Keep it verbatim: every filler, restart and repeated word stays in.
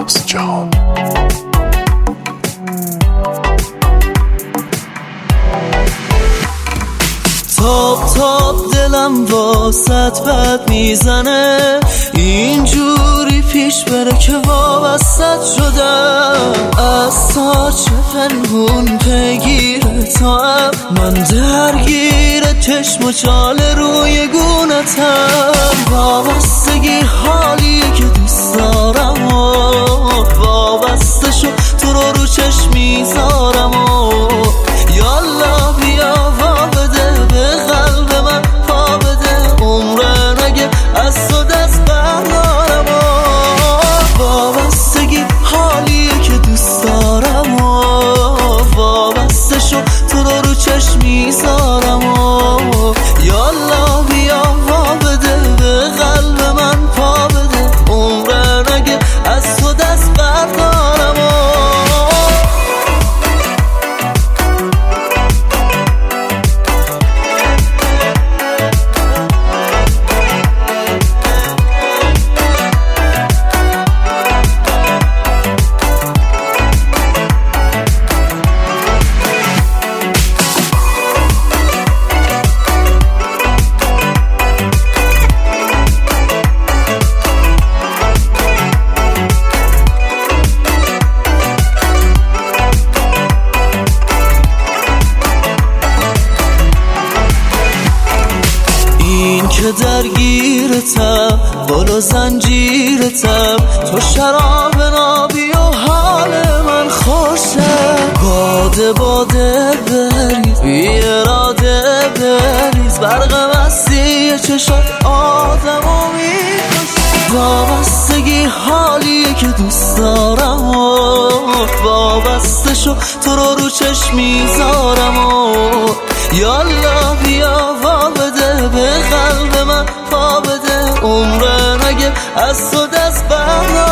باکس جهان. تاب تاب دلم واسط بد میزنه، اینجوری پیش بره که وابستت شدم. از تا چه پنهون پیگیرتم، من درگیر چشم و چال روی گونتم. وابستگی حالیه که دوست دارم و وابسته شو تو رو رو چشم میذارم و یالا بیا وا بده به قلب من پا بده، عمره نگه از تو دست بردارم و وابستگی حالیه که دوست دارم و وابسته شو تو رو رو چشم میذارم و یالا بیا وا بده به قلب من پا بده، عمره نگه از تو دست بردارم و که درگیرتم بالا زنجیرتم، تو شراب نابی و حال من خوشه. باده باده بریز بی اراده بریز، برق مستی چشات آدمو میکشه. وابستگی حالیه که دوست دارم و وابسته شو تو رو رو چشم میذارم و یالا بیا وا بده به قلب من پا بده، عمره نگه از تو دست بردارم.